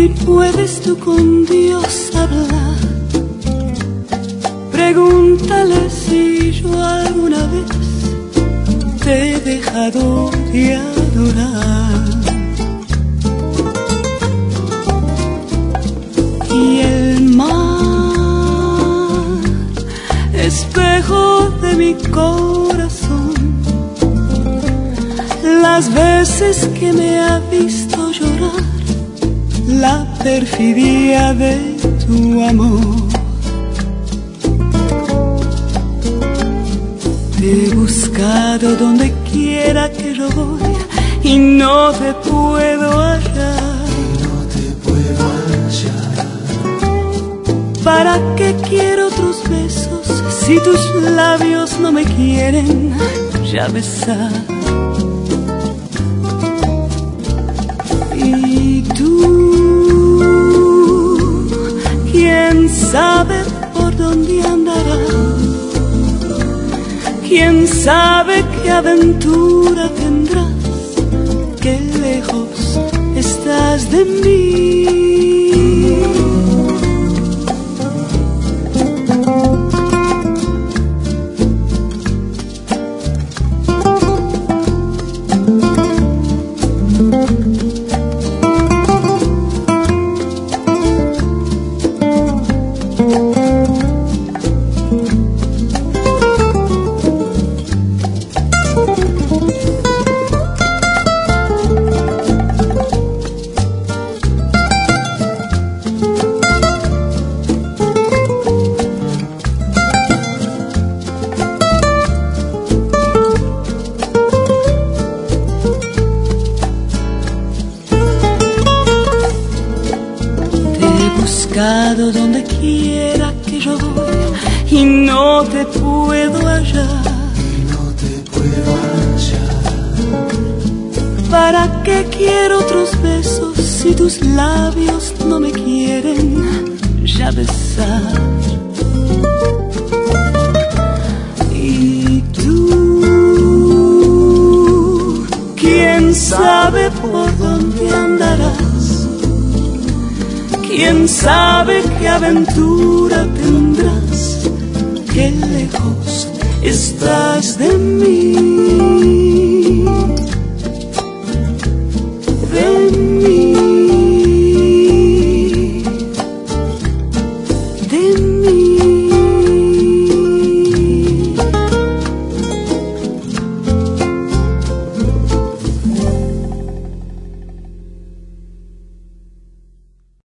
puedes tú con Dios hablar, pregúntale si yo alguna vez te he dejado de adorar. Y el mar, espejo de mi corazón, las veces que me ha visto llorar, la perfidia de tu amor. Te he buscado donde quiera que yo voy y no te puedo hallar. ¿Para qué quiero otros besos si tus labios no me quieren ya besar? Y tú, quién sabe por dónde andarás, quién sabe qué aventura tendrás, qué lejos estás de mí. Donde quiera que yo voy y no te puedo hallar. ¿Para qué quiero otros besos si tus labios no me quieren ya besar? Y tú, quién sabe por dónde andarás, quién sabe qué aventura tendrás, qué lejos estás de mí.